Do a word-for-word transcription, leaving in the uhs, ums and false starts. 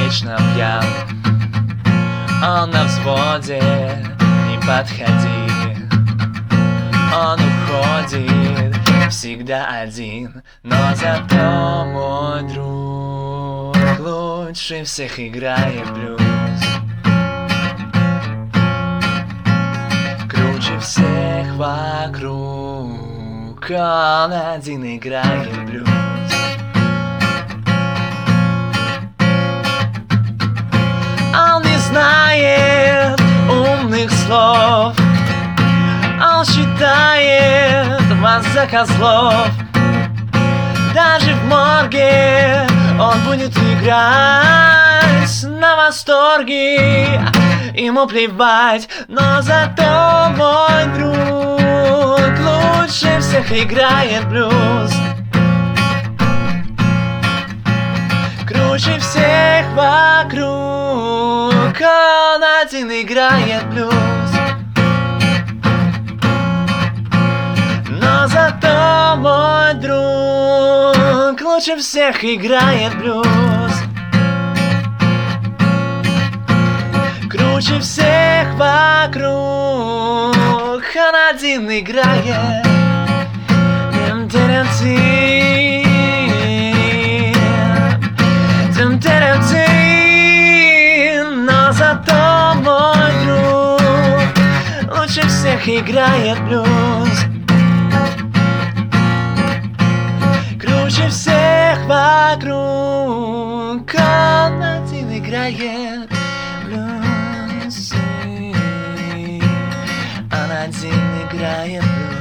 вечно пьян. Он на взводе, не подходи. Он уходит всегда один, но зато мой друг лучше всех играет блюз. Круче всех вокруг, он один играет блюз. Он не знает умных слов, он считает вас за козлов. Даже в морге он будет играть на восторге. Ему плевать, но зато мой друг лучше всех играет блюз. Круче всех вокруг, он один играет блюз. Но зато мой друг лучше всех играет блюз. Круче всех вокруг, он один играет. Но зато мой друг лучше всех играет блюз. Круче всех вокруг, он один играет блюз. Он один играет блюз.